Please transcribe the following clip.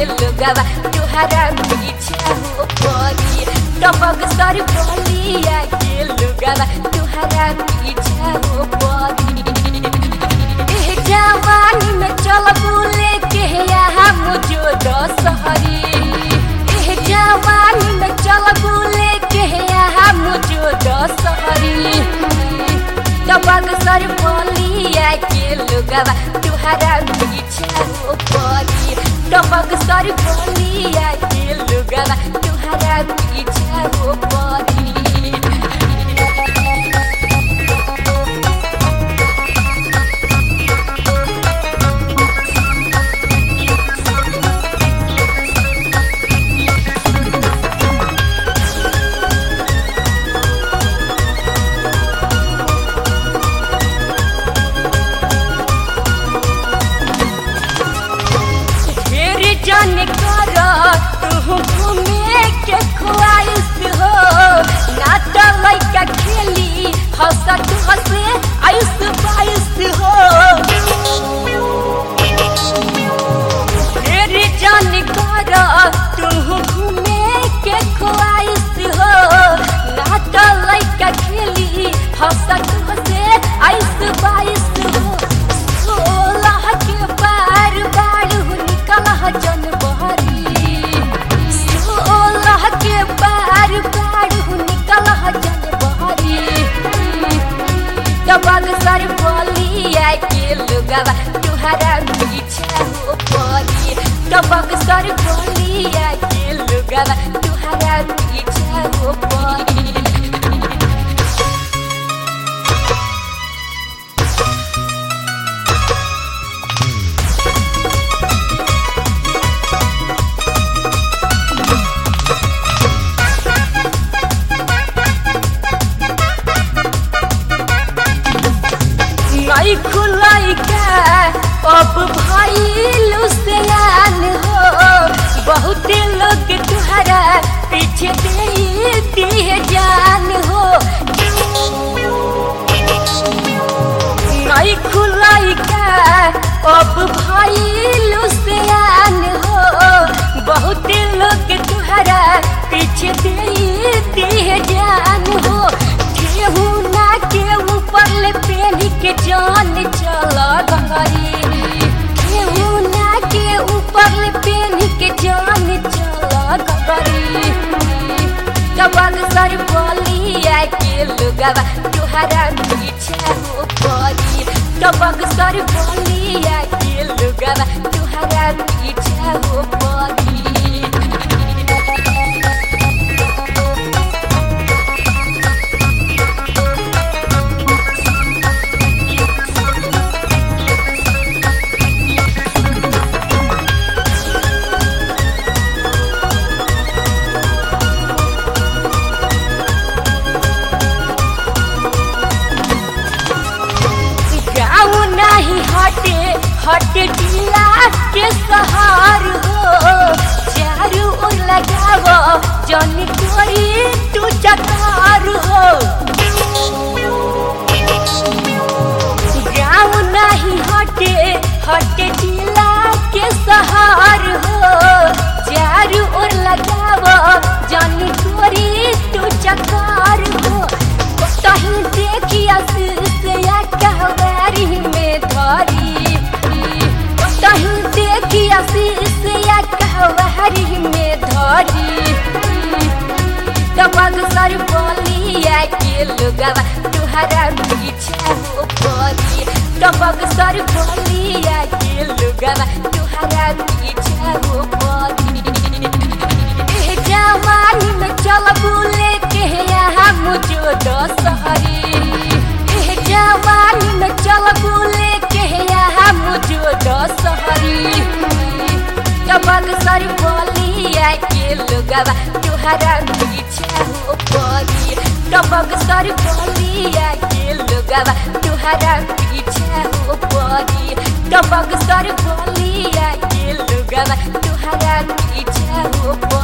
लोगवा तुहरा पीछा हो पड़ी टपक सर बोलिया के लोगवा तुहरा पीछा हो पड़ी जवानी में चल बोले के यहाँ मुझो दशहरी जवानी में चल बोले के यहाँ मुझो दशहरी टपक सर बोलिया के लोगवा तुहरा पीछा हो पड़ी टपक सर बोलिया के लोगवा तुहरा पीछा हो पड़ी जाने करो तू घूमे के ख्वाहिश हो ना तो लइका खेली हंसत हंसे आयुष बायुष हो तेरे जाने करो तू घूमे के ख्वाहिश हो ना तो लइका खेली हंसत हंसे आयुष बायुष हो सोलह के बार बार निकल जन बहरी सोलह के बार बार निकल जन बहरी टपक सर बोलिया के लोगवा तुहरा पीछा हो पड़ी टपक सर बोलिया के लोगवा तुहरा पीछा हो पड़ी खुलाई का अब भाई लुसियान हो बहुत लोग तुहरा पीछे देती है जान हो नई खुलाई का अब भाई लुसियान हो बहुत लोग तुहरा पीछे देती है जान हो केहू ना के ऊपर ले पेली के जान चला गंगारी केहू ना के ऊपर ले पेली के जान चला गंगारी टपक सर बोलिया के लोगवा तुहरा पीछा हो पड़ी टपक सर बोलिया के लोगवा तुहरा पीछा हो पड़ी हटे जिला के सहार हो चारू ओर लगावो जन कोरी तू चकार हो गाँव नहीं हटे जिला के सहार हो चारू ओर लगावो जन कोरी तू चकार हो कहीं देखिया से या कहवारी में धरी कहीं देखिया या कहवारी में धरी टपक सर बोलिया के लोगवा तुहरा पीछा हो पड़ी टपक सर बोलिया के लोगवा तुहरा पीछा हो पड़ी जवानी में चल बोले के यहाँ मुझो दशहरी जवानी में चल बोले के यहाँ मुझो दशहरी टपक सर बोलिया के लोगवा तुहरा पीछा हो पड़ी टपक सर बोलिया के लोगवा तुहरा पीछा हो पड़ी टपक सर बोलिया के लोगवा तुहरा पीछा हो